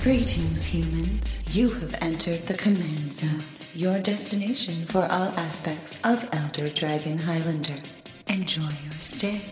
Greetings, humans. You have entered the Command Zone, your destination for all aspects of Elder Dragon Highlander. Enjoy your stay.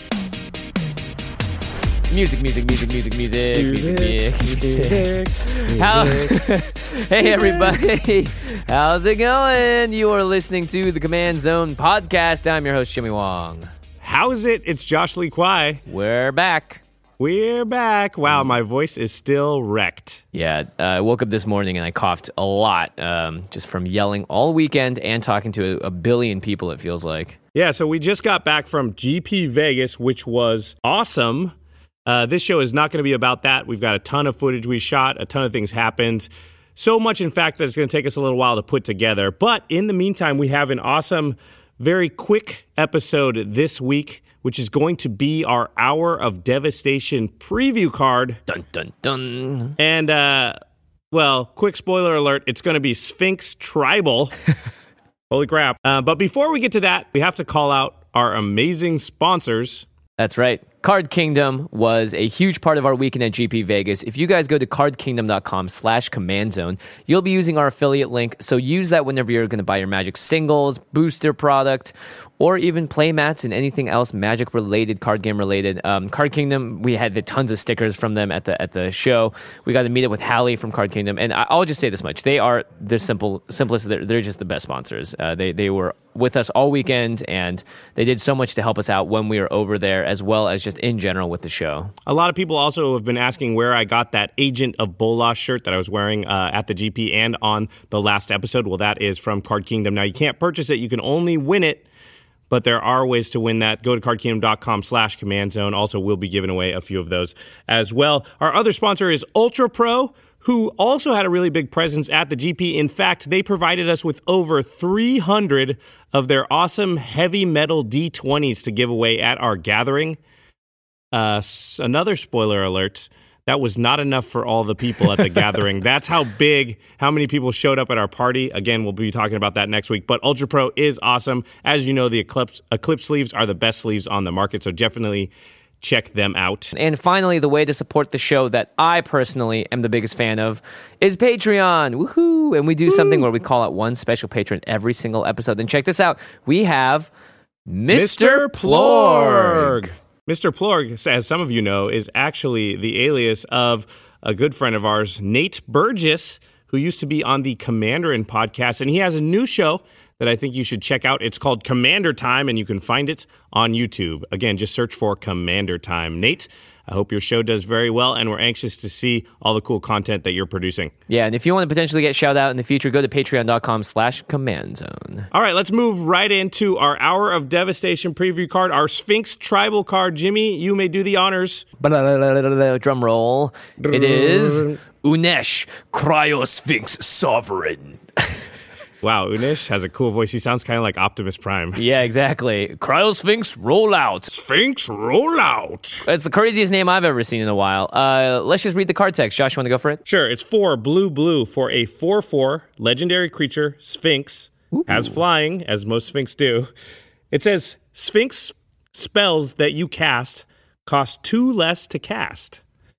Music. Hey, everybody. How's it going? You are listening to the Command Zone podcast. I'm your host, Jimmy Wong. How's it? It's Josh Lee Kwai. We're back. Wow, my voice is still wrecked. Yeah, I woke up this morning and I coughed a lot just from yelling all weekend and talking to a billion people, it feels like. Yeah, so we just got back from GP Vegas, which was awesome. This show is not going to be about that. We've got a ton of footage we shot. A ton of things happened. So much, in fact, that it's going to take us a little while to put together. But in the meantime, we have an awesome, very quick episode this week, which is going to be our Hour of Devastation preview card. Dun, dun, dun. And, quick spoiler alert, it's going to be Sphinx Tribal. Holy crap. But before we get to that, we have to call out our amazing sponsors. That's right. Card Kingdom was a huge part of our weekend at GP Vegas. If you guys go to cardkingdom.com/command zone, you'll be using our affiliate link. So use that whenever you're going to buy your Magic singles, booster product, or even play mats and anything else Magic related, card game related. Card Kingdom, we had tons of stickers from them at the show. We got to meet up with Hallie from Card Kingdom, and I'll just say this much: they're simplest. They're just the best sponsors. They were with us all weekend, and they did so much to help us out when we were over there, as well as just in general with the show. A lot of people also have been asking where I got that Agent of Bolas shirt that I was wearing at the GP and on the last episode. Well, that is from Card Kingdom. Now, you can't purchase it. You can only win it, but there are ways to win that. Go to cardkingdom.com/command zone. Also, we'll be giving away a few of those as well. Our other sponsor is Ultra Pro, who also had a really big presence at the GP. In fact, they provided us with over 300 of their awesome heavy metal D20s to give away at our gathering. Another spoiler alert, that was not enough for all the people at the gathering. That's how many people showed up at our party. Again, we'll be talking about that next week. But Ultra Pro is awesome. As you know, the Eclipse sleeves are the best sleeves on the market, so definitely check them out. And finally, the way to support the show that I personally am the biggest fan of is Patreon. Woohoo! And we do something where we call out one special patron every single episode. And check this out. We have Mr. Plorg. Mr. Plorg, as some of you know, is actually the alias of a good friend of ours, Nate Burgess, who used to be on the Commanderin podcast. And he has a new show that I think you should check out. It's called Commander Time, and you can find it on YouTube. Again, just search for Commander Time. Nate, I hope your show does very well, and we're anxious to see all the cool content that you're producing. Yeah, and if you want to potentially get shout out in the future, go to patreon.com/command zone. All right, let's move right into our Hour of Devastation preview card, our Sphinx Tribal card. Jimmy, you may do the honors. Drum roll. It is Unesh, Cryosphinx Sovereign. Wow, Unesh has a cool voice. He sounds kind of like Optimus Prime. Yeah, exactly. Cryosphinx Rollout. Sphinx Rollout. It's the craziest name I've ever seen in a while. Let's just read the card text. Josh, you want to go for it? Sure. It's 4 blue for a 4/4 legendary creature, Sphinx. Ooh. Has flying, as most Sphinx do. It says, Sphinx spells that you cast cost 2 less to cast.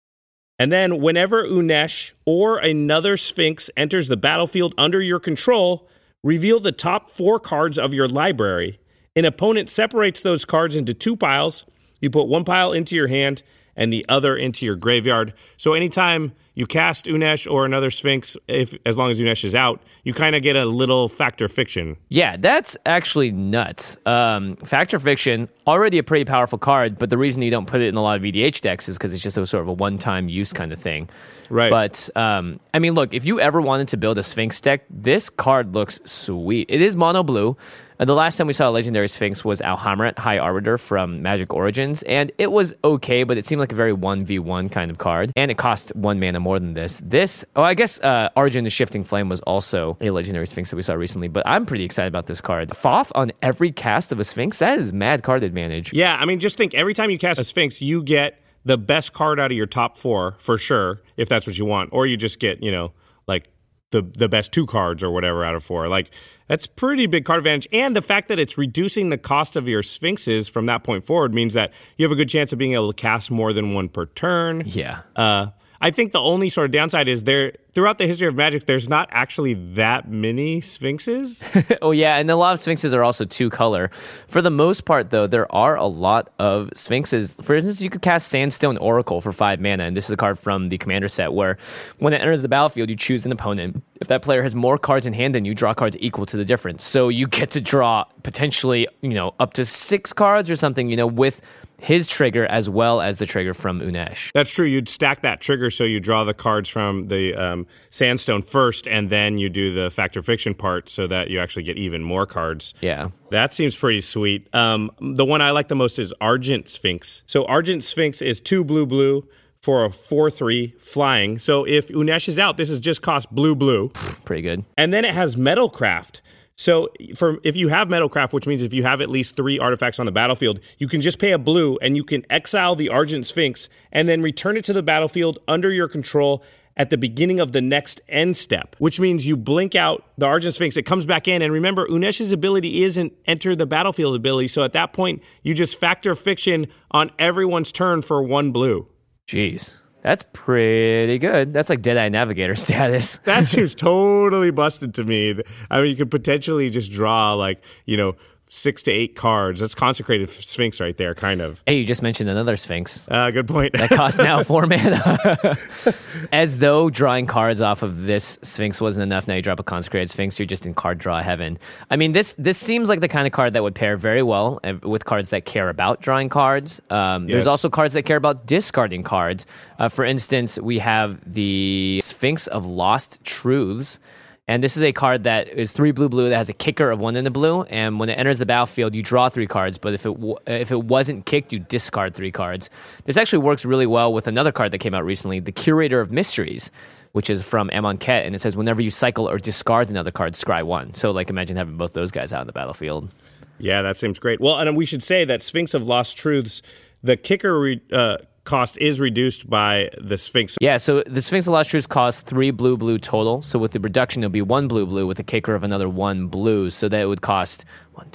And then whenever Unesh or another Sphinx enters the battlefield under your control, reveal the top 4 cards of your library. An opponent separates those cards into 2 piles. You put 1 pile into your hand and the other into your graveyard. So anytime you cast Unesh or another Sphinx, as long as Unesh is out, you kind of get a little Factor Fiction. Yeah, that's actually nuts. Factor Fiction, already a pretty powerful card, but the reason you don't put it in a lot of EDH decks is because it's just sort of a one-time use kind of thing. Right. But, I mean, look, if you ever wanted to build a Sphinx deck, this card looks sweet. It is mono blue. The last time we saw a legendary Sphinx was Alhamret, High Arbiter from Magic Origins, and it was okay, but it seemed like a very 1v1 kind of card, and it cost 1 mana more than this. Arjun the Shifting Flame was also a legendary Sphinx that we saw recently, but I'm pretty excited about this card. Foth on every cast of a Sphinx, that is mad card advantage. Yeah, I mean, just think, every time you cast a Sphinx, you get the best card out of your top 4, for sure, if that's what you want, or you just get, like, the best 2 cards or whatever out of 4. Like, that's pretty big card advantage. And the fact that it's reducing the cost of your Sphinxes from that point forward means that you have a good chance of being able to cast more than 1 per turn. Yeah. I think the only sort of downside is throughout the history of Magic, there's not actually that many Sphinxes. Oh, yeah, and a lot of Sphinxes are also two-color. For the most part, though, there are a lot of Sphinxes. For instance, you could cast Sandstone Oracle for 5 mana, and this is a card from the Commander set where when it enters the battlefield, you choose an opponent. If that player has more cards in hand than you, draw cards equal to the difference. So you get to draw potentially, up to 6 cards or something, with his trigger as well as the trigger from Unesh. That's true. You'd stack that trigger so you draw the cards from the Sandstone first, and then you do the Fact or Fiction part so that you actually get even more cards. Yeah. That seems pretty sweet. The one I like the most is Argent Sphinx. So Argent Sphinx is 2 blue for a 4/3 flying. So if Unesh is out, this is just cost blue. Pretty good. And then it has Metalcraft. So if you have Metalcraft, which means if you have at least 3 artifacts on the battlefield, you can just pay a blue and you can exile the Argent Sphinx and then return it to the battlefield under your control at the beginning of the next end step, which means you blink out the Argent Sphinx, it comes back in. And remember, Unesh's ability isn't enter the battlefield ability. So at that point, you just Factor Fiction on everyone's turn for 1 blue. Jeez. That's pretty good. That's like Deadeye Navigator status. That seems totally busted to me. I mean, you could potentially just draw 6 to 8 cards. That's Consecrated Sphinx right there, kind of. Hey, you just mentioned another Sphinx. Good point. That costs now 4 mana. As though drawing cards off of this Sphinx wasn't enough, now you drop a Consecrated Sphinx, you're just in card draw heaven. I mean, this seems like the kind of card that would pair very well with cards that care about drawing cards. There's also cards that care about discarding cards. For instance, we have the Sphinx of Lost Truths. And this is a card that is 3 blue that has a kicker of 1 in the blue. And when it enters the battlefield, you draw 3 cards. But if it wasn't kicked, you discard 3 cards. This actually works really well with another card that came out recently, the Curator of Mysteries, which is from Amonkhet. And it says whenever you cycle or discard another card, scry 1. So imagine having both those guys out in the battlefield. Yeah, that seems great. Well, and we should say that Sphinx of Lost Truths, the kicker cost is reduced by the Sphinx. Yeah, so the Sphinx of Lost Truths costs 3 blue total. So with the reduction, it'll be 1 blue with a kicker of another 1 blue. So that it would cost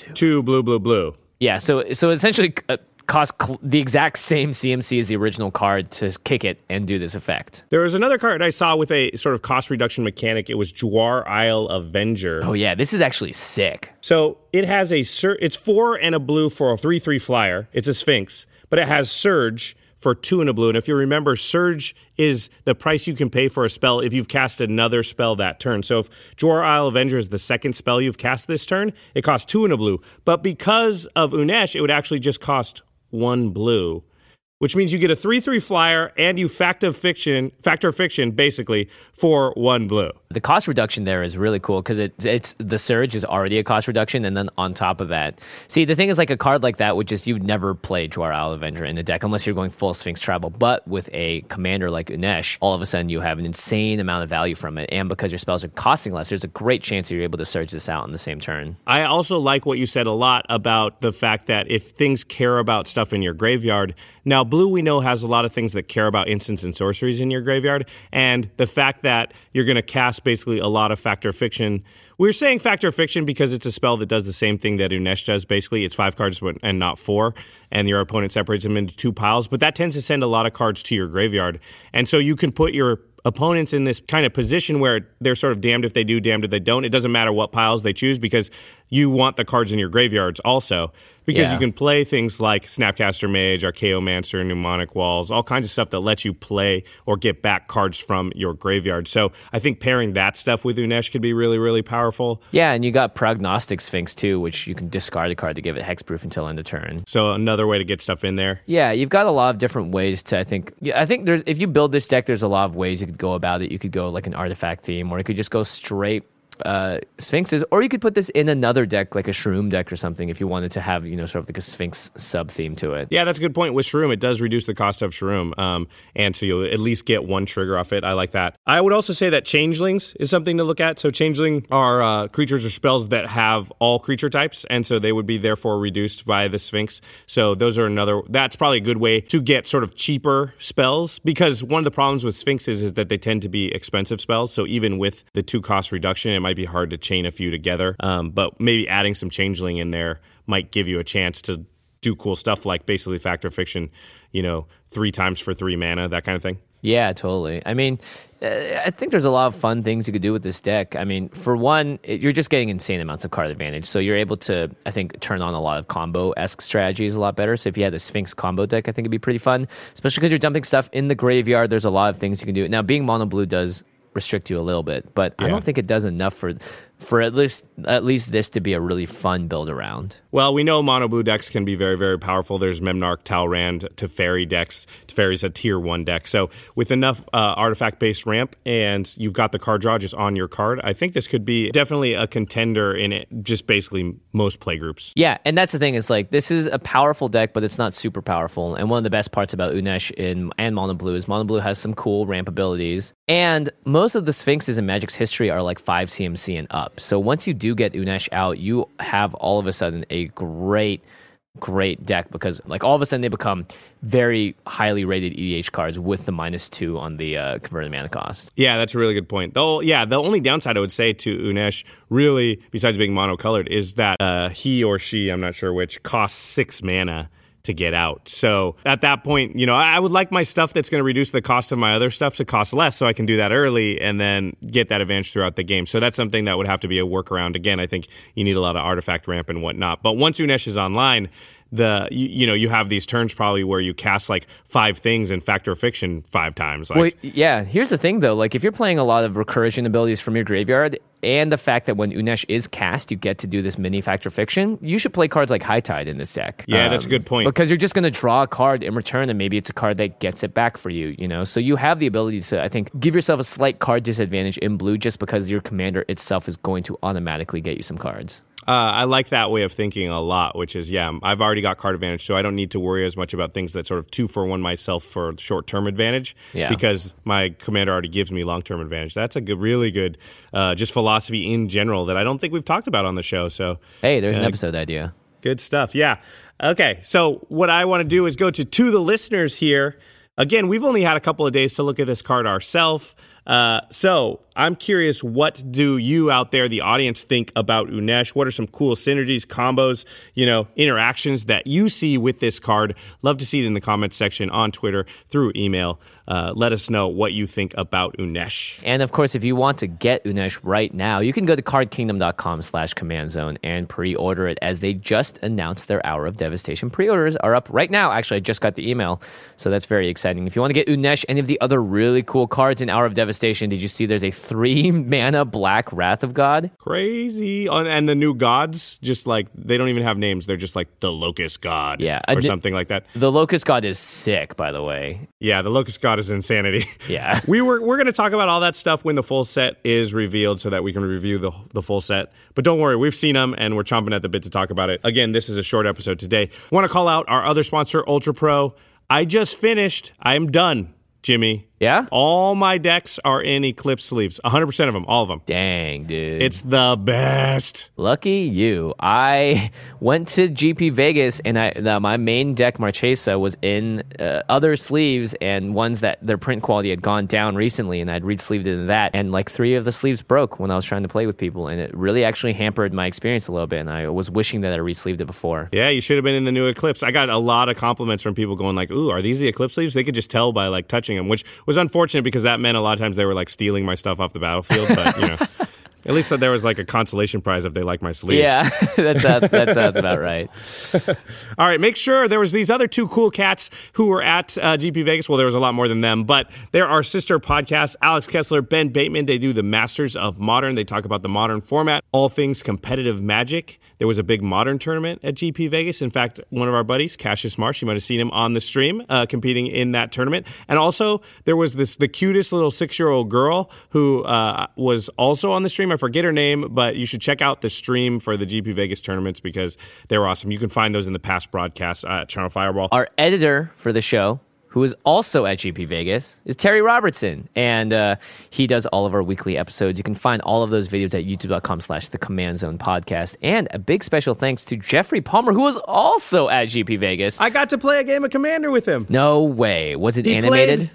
2 blue. Yeah, so essentially cost the exact same CMC as the original card to kick it and do this effect. There was another card I saw with a sort of cost reduction mechanic. It was Jwar Isle Avenger. Oh yeah, this is actually sick. So it has it's 4 and a blue for a 3/3 flyer. It's a Sphinx, but it has Surge for 2 and a blue. And if you remember, Surge is the price you can pay for a spell if you've cast another spell that turn. So if Jwar Isle Avenger is the second spell you've cast this turn, it costs 2 and a blue. But because of Unesh, it would actually just cost 1 blue, which means you get a 3/3 flyer and you Factor Fiction basically for 1 blue. The cost reduction there is really cool because it's the Surge is already a cost reduction, and then on top of that, see, the thing is, like, a card like that would just, you'd never play Jwar Isle Avenger in a deck unless you're going full Sphinx Travel. But with a commander like Unesh, all of a sudden you have an insane amount of value from it, and because your spells are costing less, there's a great chance that you're able to Surge this out on the same turn. I also like what you said a lot about the fact that if things care about stuff in your graveyard, now blue we know has a lot of things that care about instants and sorceries in your graveyard, and the fact that you're going to cast basically a lot of Factor Fiction. We're saying Factor Fiction because it's a spell that does the same thing that Unesh does. Basically, it's 5 cards and not 4, and your opponent separates them into 2 piles. But that tends to send a lot of cards to your graveyard. And so you can put your opponents in this kind of position where they're sort of damned if they do, damned if they don't. It doesn't matter what piles they choose because you want the cards in your graveyards also. Because you can play things like Snapcaster Mage, Archaeomancer, Mnemonic Walls, all kinds of stuff that lets you play or get back cards from your graveyard. So I think pairing that stuff with Unesh could be really, really powerful. Yeah, and you got Prognostic Sphinx too, which you can discard a card to give it hexproof until end of turn. So another way to get stuff in there. Yeah, you've got a lot of different ways to, I think there's, if you build this deck, there's a lot of ways you could go about it. You could go like an artifact theme, or you could just go straight Sphinxes, or you could put this in another deck like a Shroom deck or something if you wanted to have, sort of like a Sphinx sub theme to it. Yeah, that's a good point. With Shroom, it does reduce the cost of Shroom, and so you'll at least get 1 trigger off it. I like that. I would also say that Changelings is something to look at. So Changeling are creatures or spells that have all creature types, and so they would be therefore reduced by the Sphinx. So those are that's probably a good way to get sort of cheaper spells, because one of the problems with Sphinxes is that they tend to be expensive spells. So even with the 2 cost reduction, it might be hard to chain a few together, but maybe adding some Changeling in there might give you a chance to do cool stuff like basically Factor Fiction, 3 times for 3 mana, that kind of thing. Yeah, totally. I mean, I think there's a lot of fun things you could do with this deck. I mean, for one, you're just getting insane amounts of card advantage. So you're able to, I think, turn on a lot of combo-esque strategies a lot better. So if you had the Sphinx combo deck, I think it'd be pretty fun, especially because you're dumping stuff in the graveyard. There's a lot of things you can do. Now, being mono blue does restrict you a little bit, but I don't think it does enough for at least this to be a really fun build around. Well, we know mono blue decks can be very, very powerful. There's Memnarch, Talrand, Teferi decks. Teferi's a tier 1 deck. So with enough artifact-based ramp and you've got the card draw just on your card, I think this could be definitely a contender in it, just basically most play groups. Yeah, and that's the thing is like this is a powerful deck, but it's not super powerful. And one of the best parts about Unesh and Mono Blue is Mono Blue has some cool ramp abilities. And most of the Sphinxes in Magic's history are like 5 CMC and up. So once you do get Unesh out, you have all of a sudden a great deck because like all of a sudden they become very highly rated EDH cards with the -2 on the converted mana cost. Yeah, that's a really good point. Though, yeah, the only downside I would say to Unesh, really, besides being monocolored, is that he or she, I'm not sure which, costs 6 mana to get out. So at that point, I would like my stuff that's going to reduce the cost of my other stuff to cost less so I can do that early and then get that advantage throughout the game. So that's something that would have to be a workaround. Again, I think you need a lot of artifact ramp and whatnot. But once Unesh is online, you have these turns probably where you cast like 5 things in Factor of Fiction 5 times. Well, yeah, here's the thing though, like if you're playing a lot of recursion abilities from your graveyard and the fact that when Unesh is cast, you get to do this mini Factor of Fiction, you should play cards like High Tide in this deck. Yeah, that's a good point. Because you're just going to draw a card in return and maybe it's a card that gets it back for you, So you have the ability to, I think, give yourself a slight card disadvantage in blue just because your commander itself is going to automatically get you some cards. I like that way of thinking a lot, which is, I've already got card advantage, so I don't need to worry as much about things that sort of 2-for-1 myself for short-term advantage because my commander already gives me long-term advantage. That's a really good just philosophy in general that I don't think we've talked about on the show. So hey, there's an episode idea. Good stuff, yeah. Okay, so what I want to do is go to the listeners here. Again, we've only had a couple of days to look at this card ourselves. So I'm curious, what do you out there, the audience, think about Unesh? What are some cool synergies, combos, interactions that you see with this card? Love to see it in the comments section on Twitter, through email. Let us know what you think about Unesh. And of course, if you want to get Unesh right now, you can go to cardkingdom.com/command zone and pre-order it as they just announced their Hour of Devastation. Pre-orders are up right now. Actually, I just got the email, so that's very exciting. If you want to get Unesh, any of the other really cool cards in Hour of Devastation, did you see there's a 3-mana black Wrath of God? Crazy. And the new gods, just like, they don't even have names. They're just like the Locust God or something like that. The Locust God is sick, by the way. Yeah, the Locust God is insanity. Yeah. We're going to talk about all that stuff when the full set is revealed so that we can review the full set. But don't worry, we've seen them and we're chomping at the bit to talk about it. Again, this is a short episode today. Want to call out our other sponsor, Ultra Pro. I just finished. I'm done, Jimmy. Yeah? All my decks are in Eclipse sleeves. 100% of them. All of them. Dang, dude. It's the best. Lucky you. I went to GP Vegas and my main deck, Marchesa, was in other sleeves and ones that their print quality had gone down recently, and I'd re-sleeved it in that. And like 3 of the sleeves broke when I was trying to play with people, and it really actually hampered my experience a little bit, and I was wishing that I re-sleeved it before. Yeah, you should have been in the new Eclipse. I got a lot of compliments from people going like, ooh, are these the Eclipse sleeves? They could just tell by like touching them, which was unfortunate because that meant a lot of times they were like stealing my stuff off the battlefield. But at least there was like a consolation prize if they like my sleeves. Yeah, that sounds about right. All right, make sure there was these other 2 cool cats who were at GP Vegas. Well, there was a lot more than them, but there are sister podcasts. Alex Kessler, Ben Bateman. They do the Masters of Modern. They talk about the modern format, all things competitive Magic. There was a big modern tournament at GP Vegas. In fact, one of our buddies, Cassius Marsh, you might have seen him on the stream competing in that tournament. And also, there was the cutest little 6-year-old girl who was also on the stream. I forget her name, but you should check out the stream for the GP Vegas tournaments because they were awesome. You can find those in the past broadcasts at Channel Fireball. Our editor for the show, who is also at GP Vegas, is Terry Robertson, and he does all of our weekly episodes. You can find all of those videos at youtube.com/The Command Zone Podcast. And a big special thanks to Jeffrey Palmer, who was also at GP Vegas. I got to play a game of Commander with him. No way. Was it animated?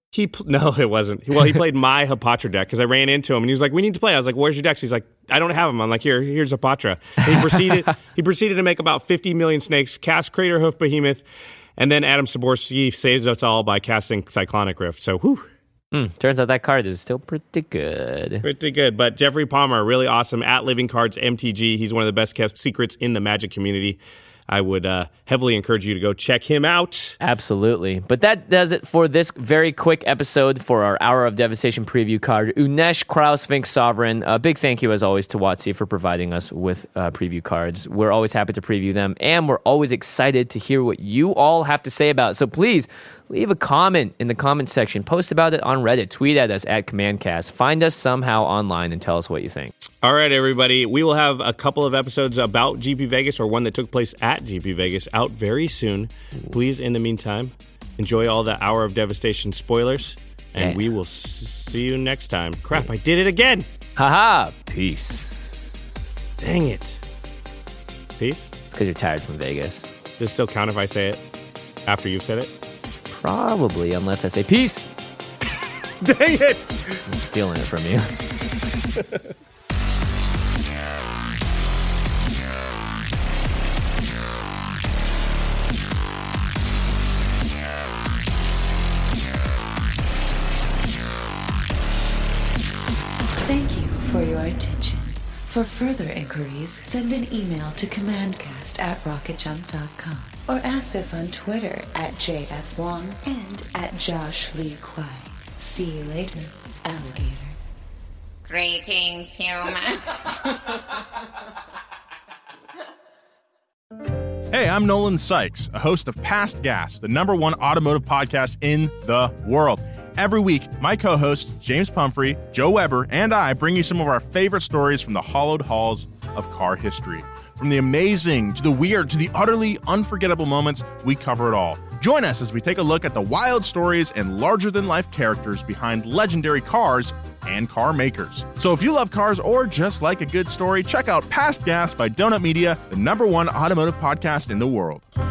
No, it wasn't. Well, he played my Hapatra deck because I ran into him and he was like, "We need to play." I was like, "Where's your decks?" He's like, "I don't have them." I'm like, "Here's Hapatra." And he proceeded to make about 50 million snakes, cast Crater Hoof Behemoth, And then Adam Saborski saves us all by casting Cyclonic Rift. So, whew. Turns out that card is still pretty good. Pretty good. But Jeffrey Palmer, really awesome, at Living Cards MTG. He's one of the best kept secrets in the Magic community. I would heavily encourage you to go check him out. Absolutely. But that does it for this very quick episode for our Hour of Devastation preview card. Unesh Kraus, Sphinx Sovereign. A big thank you, as always, to WotC for providing us with preview cards. We're always happy to preview them, and we're always excited to hear what you all have to say about it. So please, leave a comment in the comment section. Post about it on Reddit. Tweet at us at CommandCast. Find us somehow online and tell us what you think. All right, everybody. We will have a couple of episodes about GP Vegas, or one that took place at GP Vegas, out very soon. Please, in the meantime, enjoy all the Hour of Devastation spoilers, and we will see you next time. Crap, I did it again. Haha. Peace. Dang it. Peace? It's because you're tired from Vegas. Does it still count if I say it after you've said it? Probably, unless I say peace. Dang it! I'm stealing it from you. Thank you for your attention. For further inquiries, send an email to commandcast@rocketjump.com or ask us on Twitter @JFWong and @JoshLeeQuai. See you later, alligator. Greetings, humans. Hey, I'm Nolan Sykes, a host of Past Gas, the #1 automotive podcast in the world. Every week, my co-hosts, James Pumphrey, Joe Weber, and I bring you some of our favorite stories from the hallowed halls of car history. From the amazing, to the weird, to the utterly unforgettable moments, we cover it all. Join us as we take a look at the wild stories and larger-than-life characters behind legendary cars and car makers. So if you love cars or just like a good story, check out Past Gas by Donut Media, the #1 automotive podcast in the world.